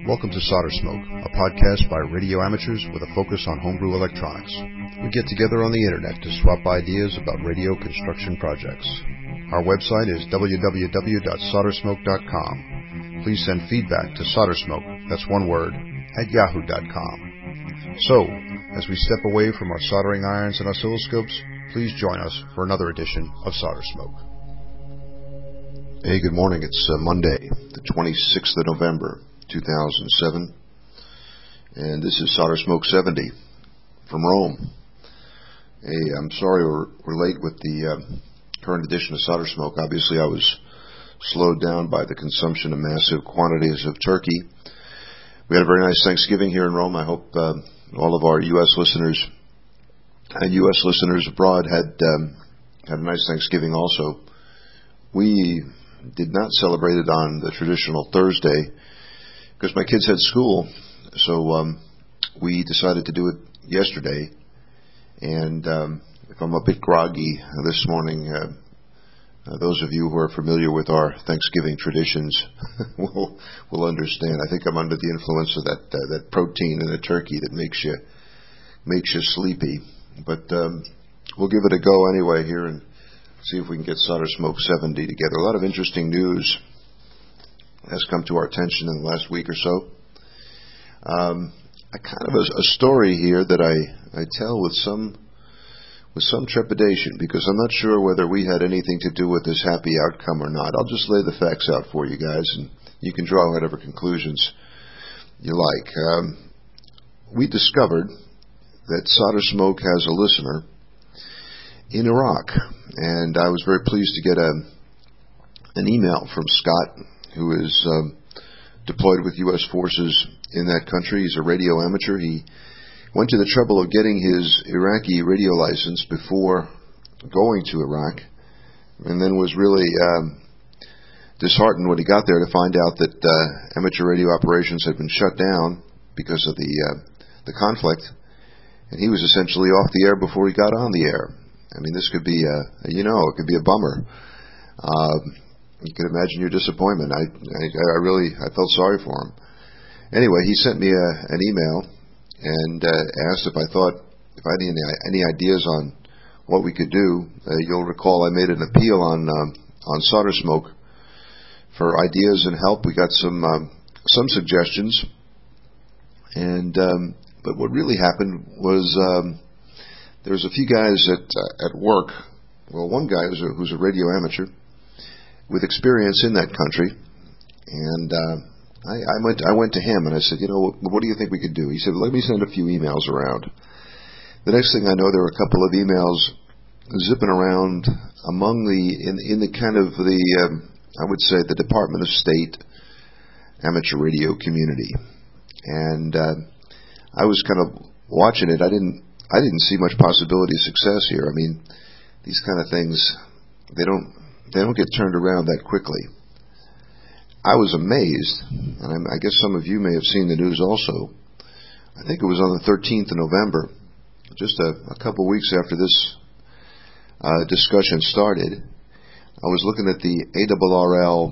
Welcome to Solder Smoke, a podcast by radio amateurs with a focus on homebrew electronics. We get together on the internet to swap ideas about radio construction projects. Our website is www.soldersmoke.com. Please send feedback to soldersmoke, that's one word, @yahoo.com. So, as we step away from our soldering irons and oscilloscopes, please join us for another edition of Solder Smoke. Hey, good morning. It's Monday, the 26th of November, 2007, and this is Solder Smoke 70 from Rome. Hey, I'm sorry we're late with the current edition of Solder Smoke. Obviously, I was slowed down by the consumption of massive quantities of turkey. We had a very nice Thanksgiving here in Rome. I hope all of our U.S. listeners and U.S. listeners abroad had a nice Thanksgiving also. We did not celebrate it on the traditional Thursday because my kids had school, so we decided to do it yesterday. And if I'm a bit groggy this morning, those of you who are familiar with our Thanksgiving traditions will understand. I think I'm under the influence of that protein in the turkey that makes you sleepy. But we'll give it a go anyway here and see if we can get Solder Smoke 70 together. A lot of interesting news has come to our attention in the last week or so. A kind of a story here that I tell with some trepidation, because I'm not sure whether we had anything to do with this happy outcome or not. I'll just lay the facts out for you guys, and you can draw whatever conclusions you like. We discovered that Solder Smoke has a listener in Iraq, and I was very pleased to get an email from Scott, who is deployed with U.S. forces in that country. He's a radio amateur. He went to the trouble of getting his Iraqi radio license before going to Iraq, and then was really disheartened when he got there to find out that amateur radio operations had been shut down because of the conflict, and he was essentially off the air before he got on the air. I mean, this could be it could be a bummer. You can imagine your disappointment. I felt sorry for him. Anyway, he sent me an email and asked if I had any ideas on what we could do. You'll recall I made an appeal on Solder Smoke for ideas and help. We got some suggestions, and but what really happened was there was a few guys at work. Well, one guy who's a radio amateur with experience in that country, and I went to him and I said, what do you think we could do? He said, let me send a few emails around. The next thing I know, there were a couple of emails zipping around among in the kind of I would say the Department of State amateur radio community, and I was kind of watching it. I didn't see much possibility of success here. I mean, these kind of things, they don't get turned around that quickly. I was amazed, and I guess some of you may have seen the news also. I think it was on the 13th of November, just a couple of weeks after this discussion started. I was looking at the ARRL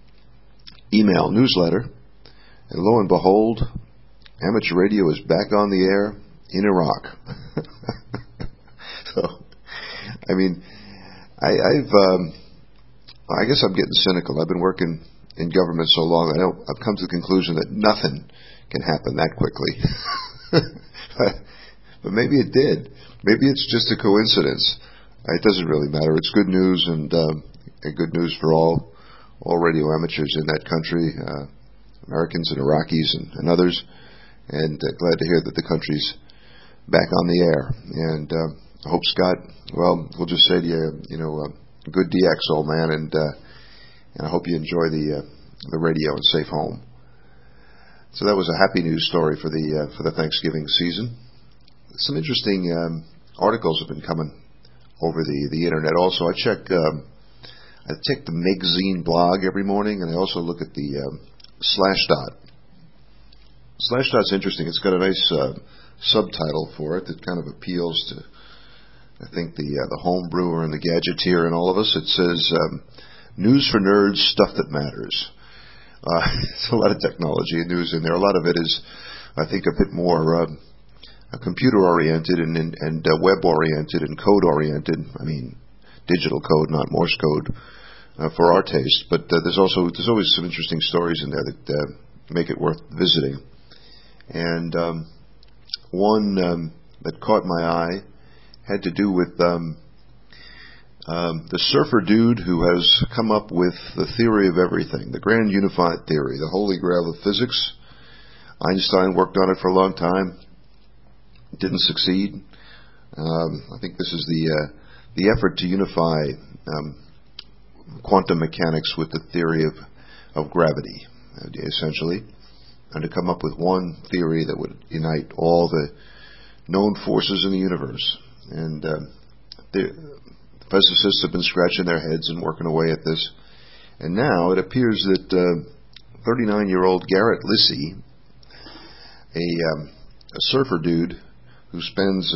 email newsletter, and lo and behold, amateur radio is back on the air in Iraq. So, I mean, I guess I'm getting cynical. I've been working in government so long, I've come to the conclusion that nothing can happen that quickly. But maybe it did. Maybe it's just a coincidence. It doesn't really matter. It's good news, and good news for all radio amateurs in that country, Americans and Iraqis and others. And glad to hear that the country's back on the air. And I hope, Scott, well, we'll just say to you, good DX, old man, and I hope you enjoy the radio and safe home. So that was a happy news story for the Thanksgiving season. Some interesting articles have been coming over the internet. Also, I check the Magazine blog every morning, and I also look at the Slashdot. Slashdot's interesting. It's got a nice subtitle for it that kind of appeals to, I think, the home brewer and the gadgeteer and all of us. It says, News for Nerds, Stuff That Matters. There's a lot of technology and news in there. A lot of it is, I think, a bit more computer-oriented and web-oriented and code-oriented. I mean, digital code, not Morse code, for our taste. But there's always some interesting stories in there that make it worth visiting. And one that caught my eye had to do with the surfer dude who has come up with the theory of everything, the grand unified theory, the holy grail of physics. Einstein worked on it for a long time, didn't succeed. I think this is the effort to unify quantum mechanics with the theory of gravity, essentially, and to come up with one theory that would unite all the known forces in the universe. And the physicists have been scratching their heads and working away at this. And now it appears that 39-year-old Garrett Lissy, a surfer dude who spends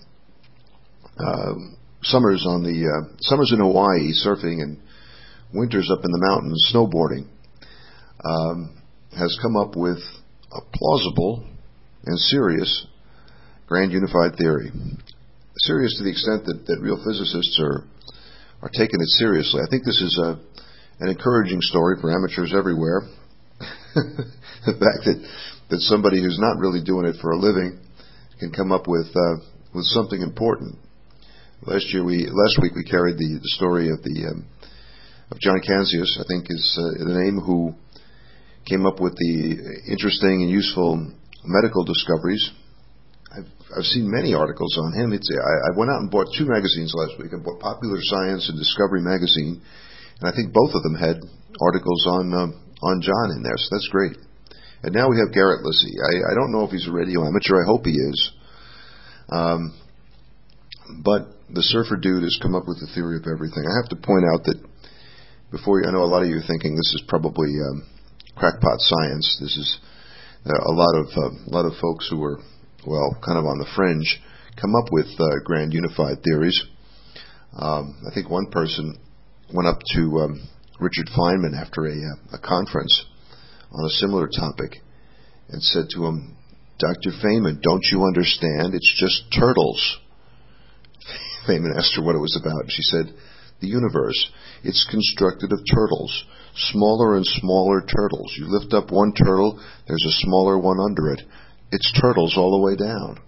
summers in Hawaii surfing and winters up in the mountains snowboarding, has come up with a plausible and serious grand unified theory. Serious to the extent that real physicists are taking it seriously. I think this is an encouraging story for amateurs everywhere. The fact that somebody who's not really doing it for a living can come up with something important. Last week we carried the story of John Canzius, I think is the name, who came up with the interesting and useful medical discoveries. I've seen many articles on him. I went out and bought 2 magazines last week. I bought Popular Science and Discovery magazine, and I think both of them had articles on John in there. So that's great. And now we have Garrett Lissy. I don't know if he's a radio amateur. I hope he is. But the surfer dude has come up with the theory of everything. I have to point out that I know a lot of you are thinking this is probably crackpot science. This is a lot of folks who are, well, kind of on the fringe, come up with grand unified theories. I think one person went up to Richard Feynman after a conference on a similar topic and said to him, "Dr. Feynman, don't you understand? It's just turtles." Feynman asked her what it was about. She said, "The universe, it's constructed of turtles, smaller and smaller turtles. You lift up one turtle, there's a smaller one under it. It's turtles all the way down."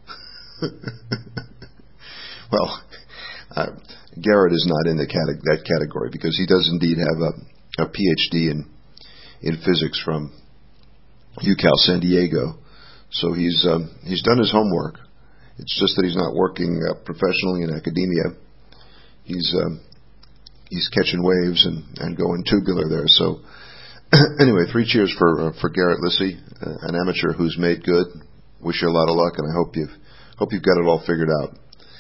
Well, Garrett is not in that category because he does indeed have a PhD in physics from UCal San Diego. So he's done his homework. It's just that he's not working professionally in academia. He's catching waves and going tubular there. So anyway, 3 cheers for Garrett Lissy, an amateur who's made good. Wish you a lot of luck, and I hope you've got it all figured out.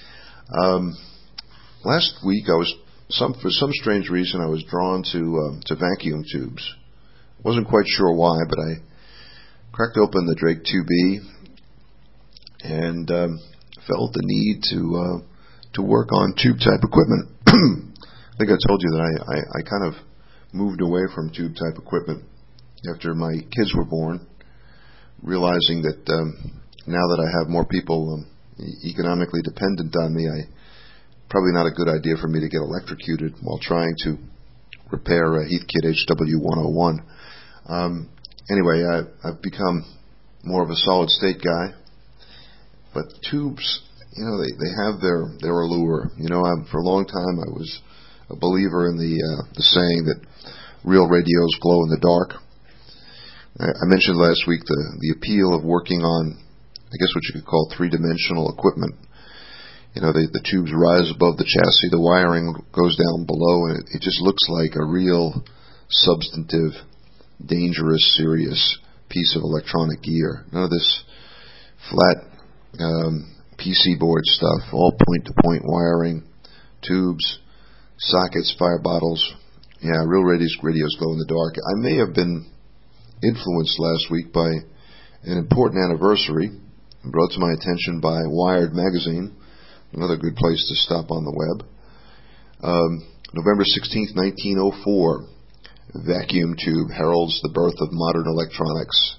Last week, for some strange reason, I was drawn to vacuum tubes. Wasn't quite sure why, but I cracked open the Drake 2B and felt the need to work on tube type equipment. I think I told you that I kind of moved away from tube type equipment after my kids were born, realizing that now that I have more people economically dependent on me, probably not a good idea for me to get electrocuted while trying to repair a Heathkit HW101. Anyway, I've become more of a solid state guy, but tubes, they have their allure. For a long time I was a believer in the saying that real radios glow in the dark. I mentioned last week the appeal of working on, I guess what you could call 3-dimensional equipment. The tubes rise above the chassis, the wiring goes down below, and it just looks like a real substantive, dangerous, serious piece of electronic gear. None of this flat PC board stuff, all point-to-point wiring, tubes, sockets, fire bottles. Yeah, real radios glow in the dark. I may have been influenced last week by an important anniversary brought to my attention by Wired magazine, another good place to stop on the web. November 16th, 1904, vacuum tube heralds the birth of modern electronics.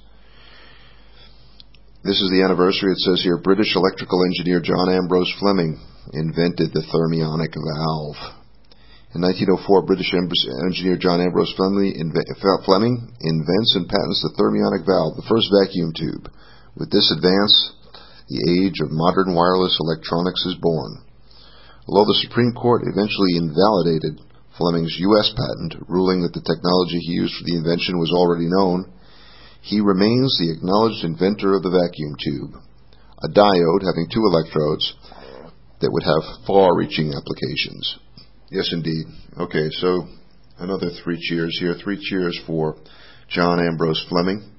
This is the anniversary. It says here, British electrical engineer John Ambrose Fleming invented the thermionic valve. In 1904, British engineer John Ambrose Fleming invents and patents the thermionic valve, the first vacuum tube. With this advance, the age of modern wireless electronics is born. Although the Supreme Court eventually invalidated Fleming's U.S. patent, ruling that the technology he used for the invention was already known, he remains the acknowledged inventor of the vacuum tube, a diode having two electrodes that would have far-reaching applications. Yes, indeed. Okay, so another 3 cheers here. 3 cheers for John Ambrose Fleming,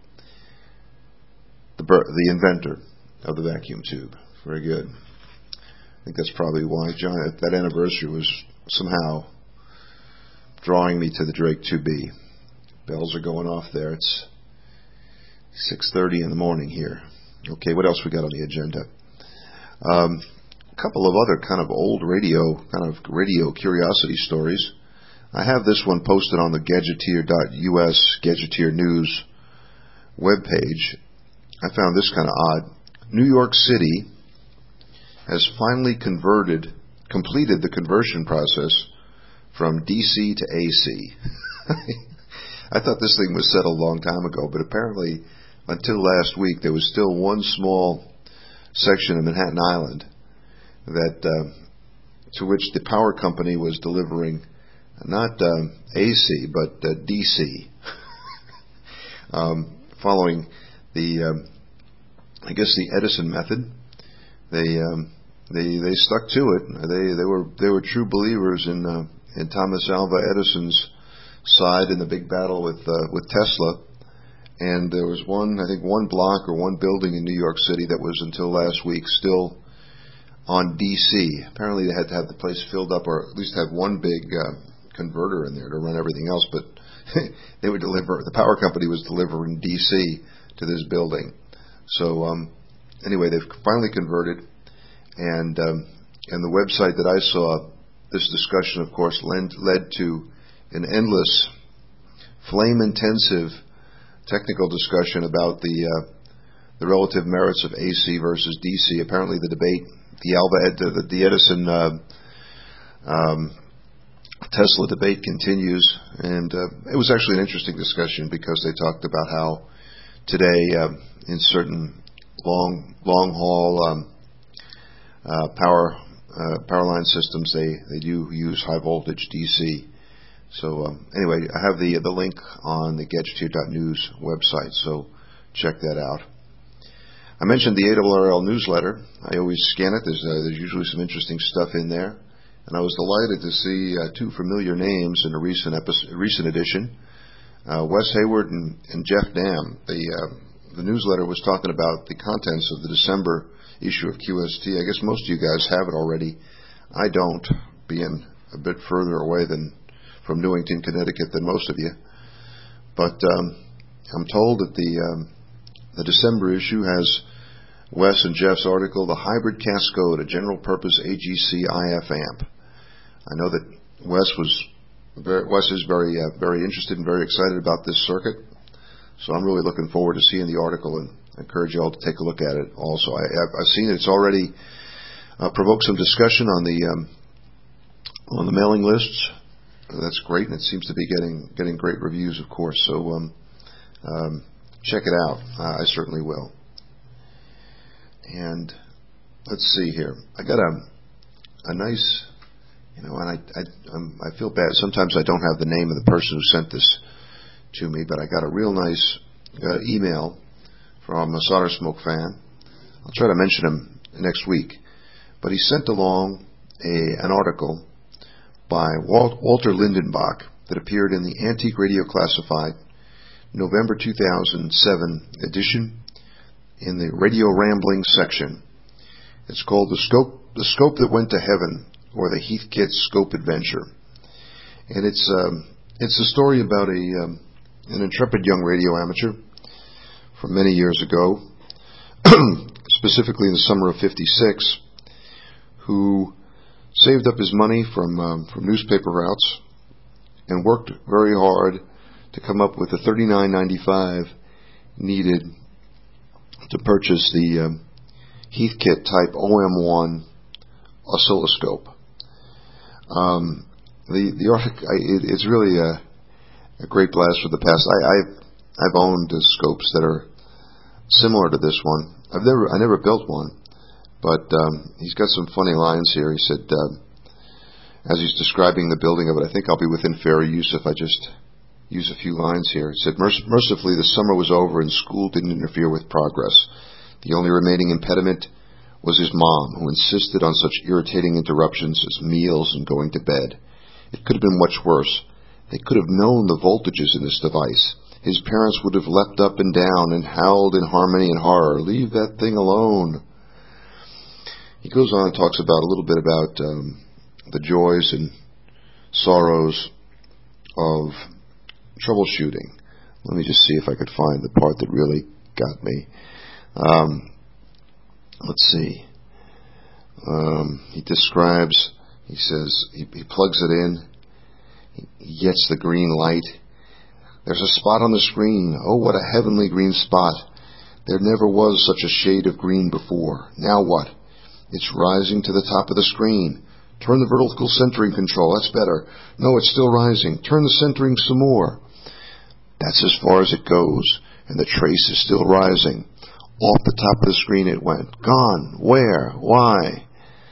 the inventor of the vacuum tube. Very good. I think that's probably why that anniversary was somehow drawing me to the Drake 2B. Bells are going off there. It's 6:30 in the morning here. Okay, what else we got on the agenda? A couple of other kind of old radio curiosity stories. I have this one posted on the Gadgeteer.us Gadgeteer News webpage. I found this kind of odd. New York City has finally completed the conversion process from DC to AC. I thought this thing was settled a long time ago, but apparently until last week there was still one small section of Manhattan Island that to which the power company was delivering not AC but DC, following the I guess the Edison method. They stuck to it. They were true believers in Thomas Alva Edison's side in the big battle with Tesla. And there was one block or one building in New York City that was until last week still on DC. Apparently they had to have the place filled up, or at least have one big converter in there to run everything else. But the power company was delivering DC to this building. So anyway, they've finally converted, and the website that I saw, this discussion, of course, led to an endless, flame-intensive technical discussion about the relative merits of AC versus DC. Apparently, the debate, the Edison Tesla debate continues, and it was actually an interesting discussion because they talked about how today in certain long haul power line systems they do use high voltage DC. So anyway, I have the link on the Gadgeteer.news website, so check that out. I mentioned the ARRL newsletter. I always scan it. There's usually some interesting stuff in there, and I was delighted to see two familiar names in a recent edition. Wes Hayward and Jeff Dam. The newsletter was talking about the contents of the December issue of QST. I guess most of you guys have it already. I don't, being a bit further away from Newington, Connecticut than most of you. But I'm told that the December issue has Wes and Jeff's article, The Hybrid Cascode, a General Purpose AGC IF Amp. I know that Wes is very interested and very excited about this circuit. So I'm really looking forward to seeing the article, and I encourage you all to take a look at it also. I've seen it's already provoked some discussion on the mailing lists. That's great, and it seems to be getting great reviews, of course. So check it out. I certainly will. And let's see here. I got a nice, and I feel bad. Sometimes I don't have the name of the person who sent this to me, but I got a real nice email from a Solder Smoke fan. I'll try to mention him next week. But he sent along an article by Walter Lindenbach that appeared in the Antique Radio Classified November 2007 edition in the Radio Rambling section. It's called The Scope That Went to Heaven, or the Heathkit Scope Adventure. And it's a story about an intrepid young radio amateur from many years ago, specifically in the summer of '56, who saved up his money from newspaper routes and worked very hard to come up with the $39.95 needed to purchase the Heathkit Type OM1 oscilloscope. It's really a great blast from the past. I've owned scopes that are similar to this one. I never built one, but he's got some funny lines here. He said, as he's describing the building of it, I think I'll be within fair use if I just use a few lines here. He said, mercifully, the summer was over and school didn't interfere with progress. The only remaining impediment was his mom, who insisted on such irritating interruptions as meals and going to bed. It could have been much worse. They could have known the voltages in this device. His parents would have leapt up and down and howled in harmony and horror, "Leave that thing alone." He goes on and talks about a little bit about the joys and sorrows of troubleshooting. Let me just see if I could find the part that really got me. Let's see. He describes, he says, he plugs it in, he gets the green light. There's a spot on the screen. Oh, what a heavenly green spot. There never was such a shade of green before. Now what? It's rising to the top of the screen. Turn the vertical centering control. That's better. No, it's still rising. Turn the centering some more. That's as far as it goes, and the trace is still rising. Off the top of the screen it went. Gone. Where? Why?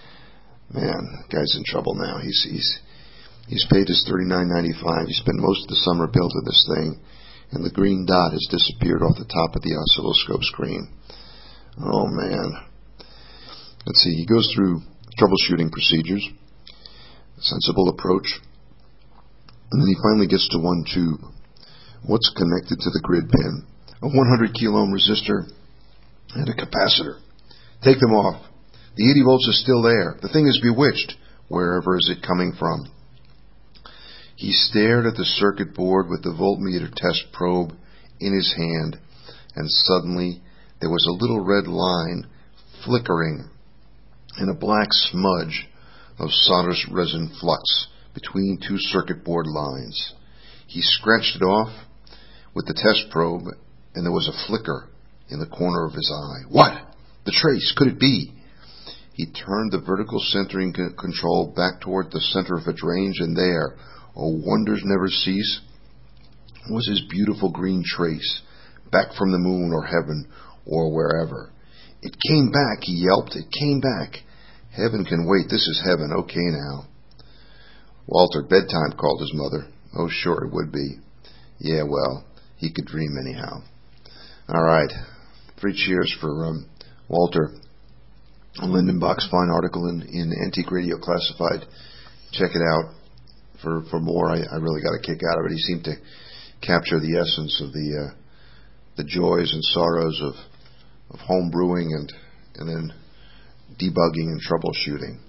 Man, guy's in trouble now. He's paid his $39.95. He spent most of the summer building this thing, and the green dot has disappeared off the top of the oscilloscope screen. Oh, man. Let's see. He goes through troubleshooting procedures, sensible approach, and then he finally gets to one tube. What's connected to the grid pin? A 100 kilo ohm resistor and a capacitor. Take them off. The 80 volts is still there. The thing is bewitched. Wherever is it coming from? He stared at the circuit board with the voltmeter test probe in his hand, and suddenly there was a little red line flickering and a black smudge of solder resin flux between two circuit board lines. He scratched it off with the test probe, and there was a flicker in the corner of his eye. What? The trace. Could it be? He turned the vertical centering control back toward the center of its range, and there, oh, wonders never cease, was his beautiful green trace, back from the moon or heaven or wherever. It came back, he yelped. It came back. Heaven can wait. This is heaven. Okay now. Walter, bedtime, called his mother. Oh, sure it would be. Yeah, well, he could dream anyhow. All right. 3 cheers for Walter. Lindenbach's fine article in Antique Radio Classified. Check it out for more. I really got a kick out of it. He seemed to capture the essence of the joys and sorrows of home brewing and then debugging and troubleshooting.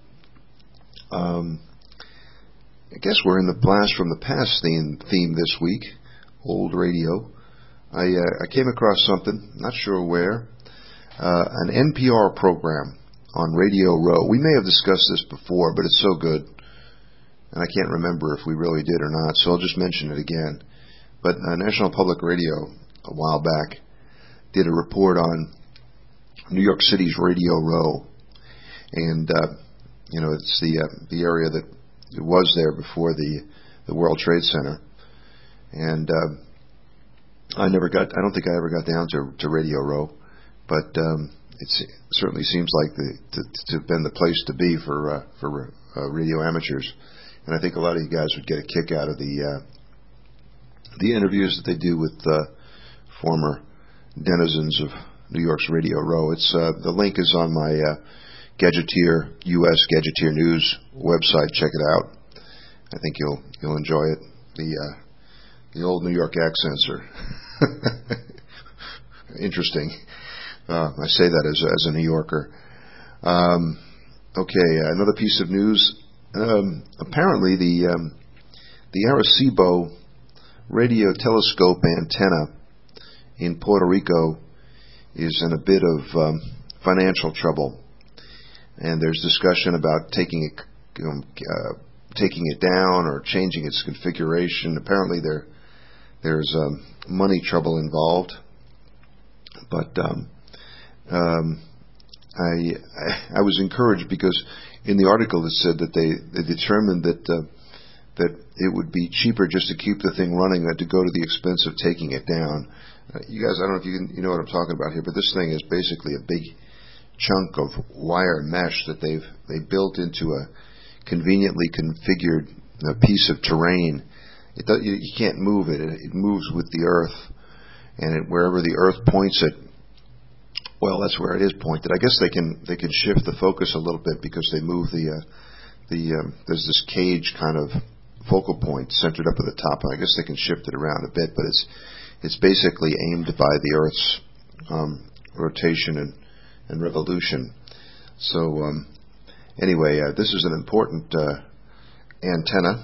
I guess we're in the blast from the past theme this week. Old radio. I came across something, not sure where, an NPR program on Radio Row. We may have discussed this before, but it's so good, and I can't remember if we really did or not, so I'll just mention it again. But National Public Radio, a while back, did a report on New York City's Radio Row, and it's the area that it was there before the World Trade Center, and I don't think I ever got down to Radio Row, but it certainly seems like to have been the place to be for radio amateurs, and I think a lot of you guys would get a kick out of the interviews that they do with former denizens of New York's Radio Row. It's the link is on my Gadgeteer US Gadgeteer News website. Check it out. I think you'll enjoy it. The old New York accents are interesting. I say that as a New Yorker. Okay, another piece of news. Apparently, the Arecibo radio telescope antenna in Puerto Rico is in a bit of financial trouble, and there's discussion about taking it down or changing its configuration. Apparently, they're there's money trouble involved. But I was encouraged because in the article it said that they determined that it would be cheaper just to keep the thing running than to go to the expense of taking it down. You guys, I don't know if you know what I'm talking about here, but this thing is basically a big chunk of wire mesh that they built into a conveniently configured piece of terrain. You can't move it. It moves with the earth, and wherever the earth points it, well, that's where it is pointed. I guess they can shift the focus a little bit because they move there's this cage kind of focal point centered up at the top. I guess they can shift it around a bit, but it's basically aimed by the Earth's rotation and revolution. So anyway, this is an important antenna.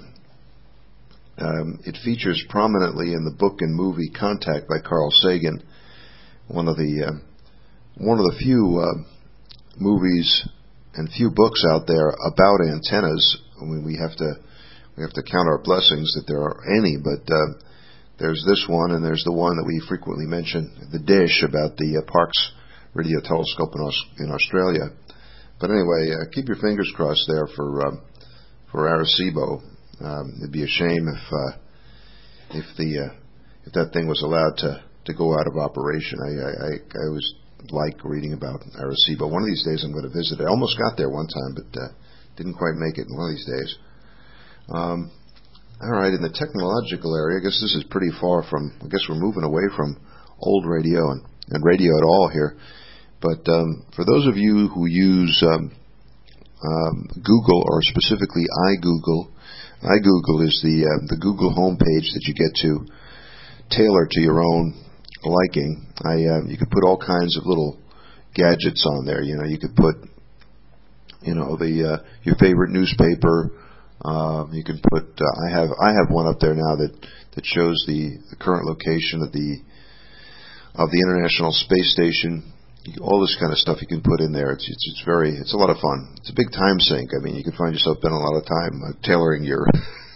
It features prominently in the book and movie Contact by Carl Sagan, one of the few movies and few books out there about antennas. I mean, we have to count our blessings that there are any, but there's this one, and there's the one that we frequently mention, the dish, about the Parkes radio telescope in Australia. But anyway, keep your fingers crossed there for Arecibo. It'd be a shame if that thing was allowed to go out of operation. I always like reading about Arecibo. One of these days I'm going to visit it. I almost got there one time, but didn't quite make it one of these days. All right, in the technological area, I guess this is pretty far from, I guess we're moving away from old radio and radio at all here. But for those of you who use Google, or specifically iGoogle is the Google homepage that you get to tailor to your own liking. You could put all kinds of little gadgets on there. You know, you could put, your favorite newspaper. You can put. I have one up there now that shows the current location of the International Space Station. All this kind of stuff you can put in there. It's a lot of fun. It's a big time sink. I mean, you can find yourself spending a lot of time tailoring your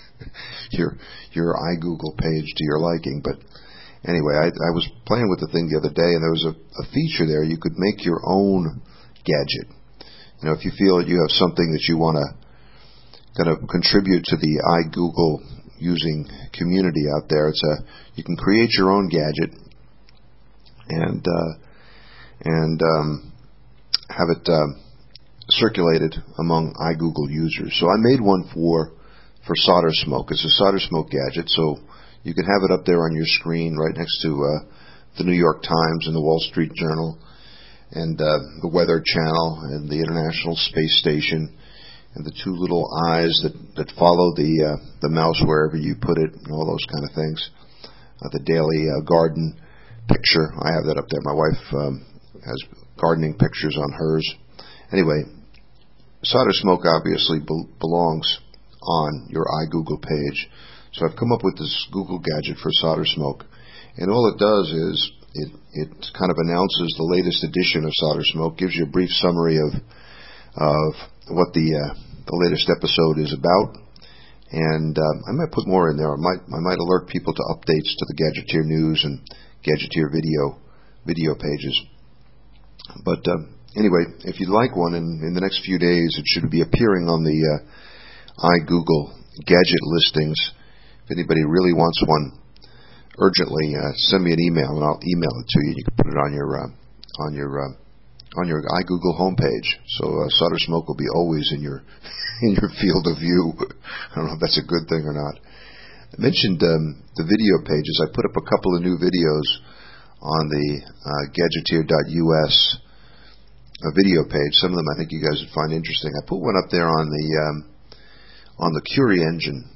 iGoogle page to your liking. But anyway, I was playing with the thing the other day, and there was a feature there. You could make your own gadget. You know, if you feel that you have something that you want to kind of contribute to the iGoogle using community out there, you can create your own gadget and have it circulated among iGoogle users. So I made one for Solder Smoke. It's a Solder Smoke gadget, so you can have it up there on your screen right next to the New York Times and the Wall Street Journal and the Weather Channel and the International Space Station and the two little eyes that follow the mouse wherever you put it and all those kind of things. The daily garden picture, I have that up there. My wife has gardening pictures on hers. Anyway, Solder Smoke obviously belongs on your iGoogle page. So I've come up with this Google gadget for Solder Smoke. And all it does is it kind of announces the latest edition of Solder Smoke, gives you a brief summary of what the latest episode is about. And I might put more in there. I might alert people to updates to the Gadgeteer News and Gadgeteer video pages. But anyway, if you'd like one, in the next few days, it should be appearing on the iGoogle gadget listings. If anybody really wants one urgently, send me an email and I'll email it to you. You can put it on your iGoogle homepage. So Solder Smoke will be always in your field of view. I don't know if that's a good thing or not. I mentioned the video pages. I put up a couple of new videos on the Gadgeteer.us video page. Some of them I think you guys would find interesting. I put one up there on the Curie engine.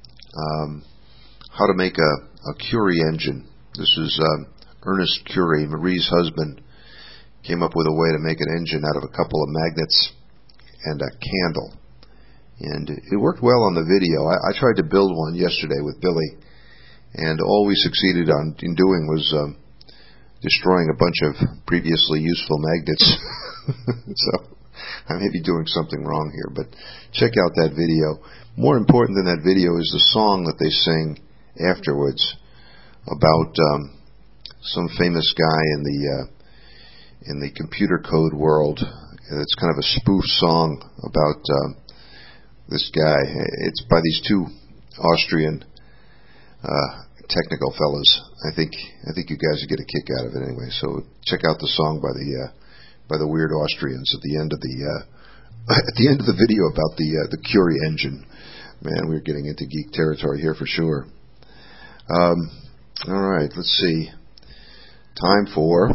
How to make a Curie engine. This is Ernest Curie, Marie's husband, came up with a way to make an engine out of a couple of magnets and a candle. And it worked well on the video. I tried to build one yesterday with Billy, and all we succeeded in doing was destroying a bunch of previously useful magnets. So I may be doing something wrong here, but check out that video. More important than that video is the song that they sing afterwards. about some famous guy in the computer code world. It's kind of a spoof song about this guy. It's by these two Austrian technical fellas. I think you guys would get a kick out of it anyway. So check out the song by the weird Austrians at the end of the video about the Curie engine. Man, we're getting into geek territory here for sure. All right, let's see. Time for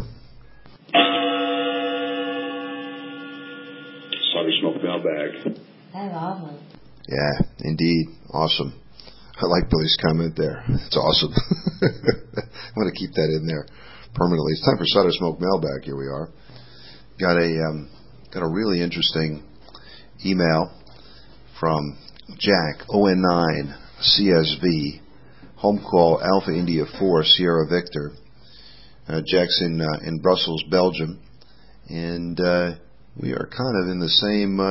Solder Smoke Mailbag. That's awesome. Yeah, indeed, awesome. I like Billy's comment there. It's awesome. I'm going to keep that in there permanently. It's time for Solder Smoke Mailbag. Here we are. Got a really interesting email from Jack ON9 CSV, home call Alpha India 4 Sierra Victor. Jack's in Brussels, Belgium, and we are kind of in the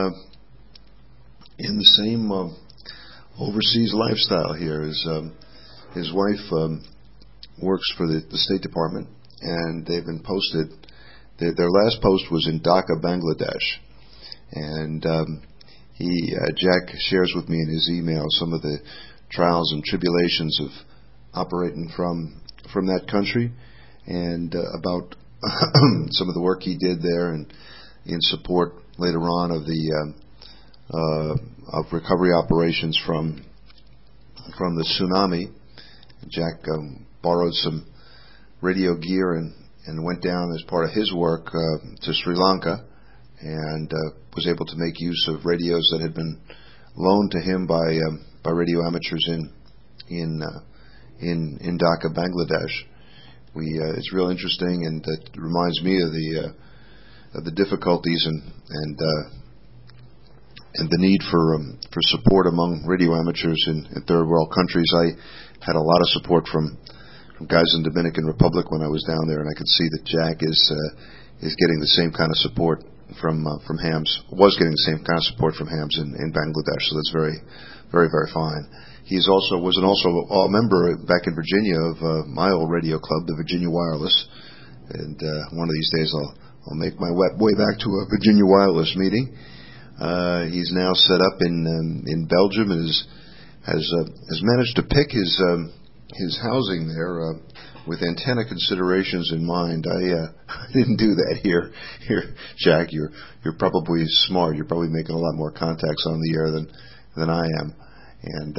same overseas lifestyle here. His wife works for the State Department, and they've been posted. Their last post was in Dhaka, Bangladesh, and Jack shares with me in his email some of the trials and tribulations of operating from that country, and about some of the work he did there, and in support later on of the of recovery operations from the tsunami. Jack borrowed some radio gear and went down as part of his work to Sri Lanka, and was able to make use of radios that had been loaned to him by radio amateurs in Dhaka, Bangladesh. It's real interesting, and it reminds me of the difficulties and the need for support among radio amateurs in third world countries. I had a lot of support from guys in the Dominican Republic when I was down there, and I could see that Jack is getting the same kind of support from hams. Was getting the same kind of support from hams in Bangladesh. So that's very, very, very fine. He's also a member back in Virginia of my old radio club, the Virginia Wireless, and one of these days I'll make my way back to a Virginia Wireless meeting. He's now set up in Belgium and has managed to pick his housing there with antenna considerations in mind. I didn't do that here. Here, Jack, you're probably smart. You're probably making a lot more contacts on the air than I am. And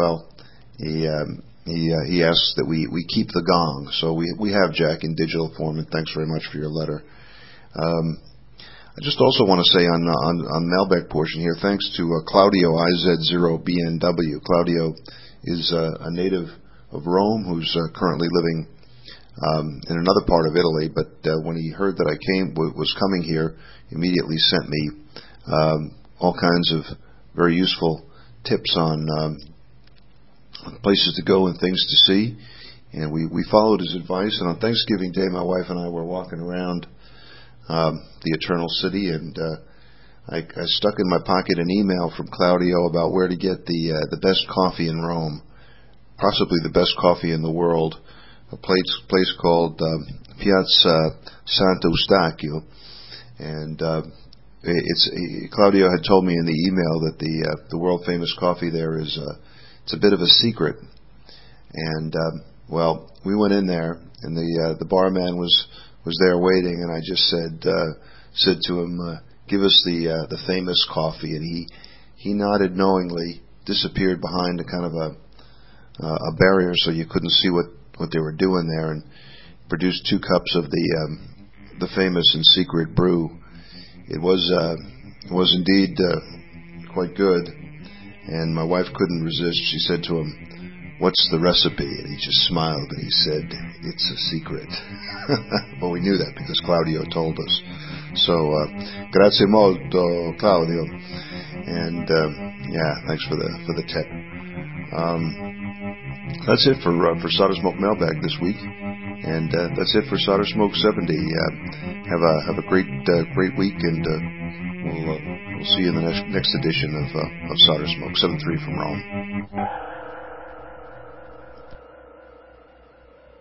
he asks that we keep the gong. So we have Jack in digital form, and thanks very much for your letter. I just also want to say on the mailbag portion here, thanks to Claudio IZ0BNW. Claudio is a native of Rome who's currently living in another part of Italy, but when he heard that I was coming here, immediately sent me all kinds of very useful tips on places to go and things to see. And we followed his advice, and on Thanksgiving Day, my wife and I were walking around the Eternal City, and I stuck in my pocket an email from Claudio about where to get the best coffee in Rome, possibly the best coffee in the world, a place called Piazza Sant'Eustachio. And Claudio had told me in the email that the world famous coffee there is it's a bit of a secret. And well, we went in there, and the barman was there waiting, and I just said to him, "Give us the famous coffee." And he nodded knowingly, disappeared behind a kind of a barrier so you couldn't see what they were doing there, and produced 2 cups of the famous and secret brew. It was indeed quite good, and my wife couldn't resist. She said to him, "What's the recipe?" And he just smiled and he said, "It's a secret." But we knew that because Claudio told us. So, grazie molto, Claudio. And yeah, thanks for the tip. That's it for Solder Smoke Mailbag this week, and that's it for Solder Smoke 70. Have a great week, and we'll see you in the next edition of Solder Smoke 73 from Rome.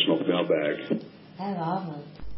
additional mailbag. I love it.